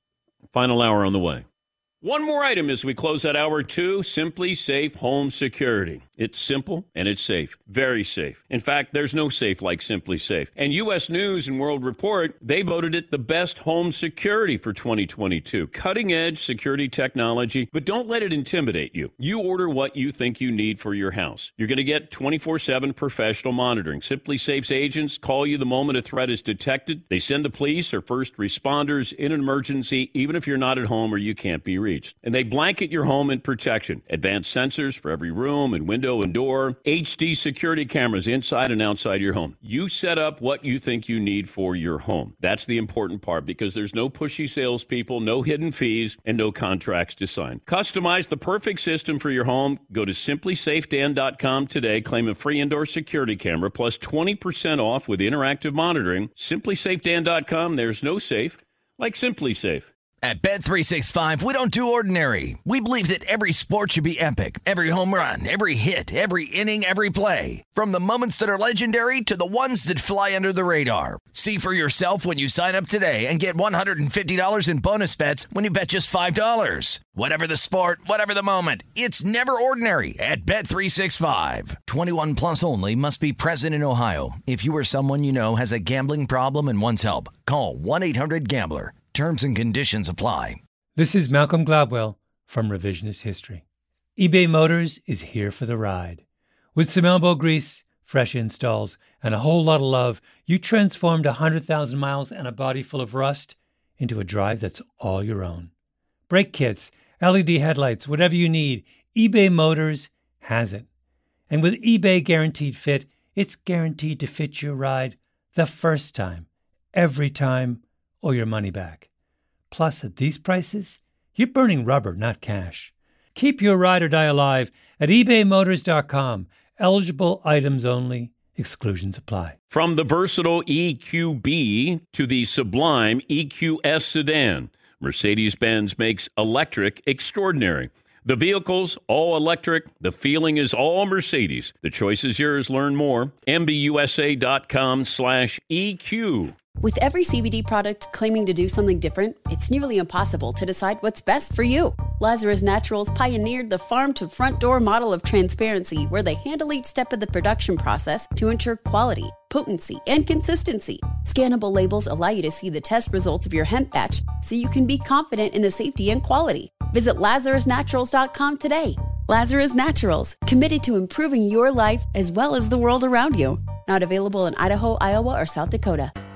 Final hour on the way. One more item as we close out hour 2, Simply Safe Home Security. It's simple and it's safe. Very safe. In fact, there's no safe like Simply Safe. And U.S. News and World Report, they voted it the best home security for 2022. Cutting-edge security technology, but don't let it intimidate you. You order what you think you need for your house. You're going to get 24/7 professional monitoring. Simply Safe's agents call you the moment a threat is detected. They send the police or first responders in an emergency, even if you're not at home or you can't be reached. And they blanket your home in protection. Advanced sensors for every room and window and door. HD security cameras inside and outside your home. You set up what you think you need for your home. That's the important part, because there's no pushy salespeople, no hidden fees, and no contracts to sign. Customize the perfect system for your home. Go to simplysafedan.com today. Claim a free indoor security camera plus 20% off with interactive monitoring. Simplysafedan.com. There's no safe like Simply Safe. At Bet365, we don't do ordinary. We believe that every sport should be epic. Every home run, every hit, every inning, every play. From the moments that are legendary to the ones that fly under the radar. See for yourself when you sign up today and get $150 in bonus bets when you bet just $5. Whatever the sport, whatever the moment, it's never ordinary at Bet365. 21 plus only. Must be present in Ohio. If you or someone you know has a gambling problem and wants help, call 1-800-GAMBLER. Terms and conditions apply. This is Malcolm Gladwell from Revisionist History. eBay Motors is here for the ride. With some elbow grease, fresh installs, and a whole lot of love, you transformed 100,000 miles and a body full of rust into a drive that's all your own. Brake kits, LED headlights, whatever you need, eBay Motors has it. And with eBay Guaranteed Fit, it's guaranteed to fit your ride the first time, every time, or your money back. Plus, at these prices, you're burning rubber, not cash. Keep your ride or die alive at ebaymotors.com. Eligible items only. Exclusions apply. From the versatile EQB to the sublime EQS sedan, Mercedes-Benz makes electric extraordinary. The vehicle's all electric. The feeling is all Mercedes. The choice is yours. Learn more. MBUSA.com/EQ. With every CBD product claiming to do something different, it's nearly impossible to decide what's best for you. Lazarus Naturals pioneered the farm-to-front-door model of transparency, where they handle each step of the production process to ensure quality, potency, and consistency. Scannable labels allow you to see the test results of your hemp batch, so you can be confident in the safety and quality. Visit LazarusNaturals.com today. Lazarus Naturals, committed to improving your life as well as the world around you. Not available in Idaho, Iowa, or South Dakota.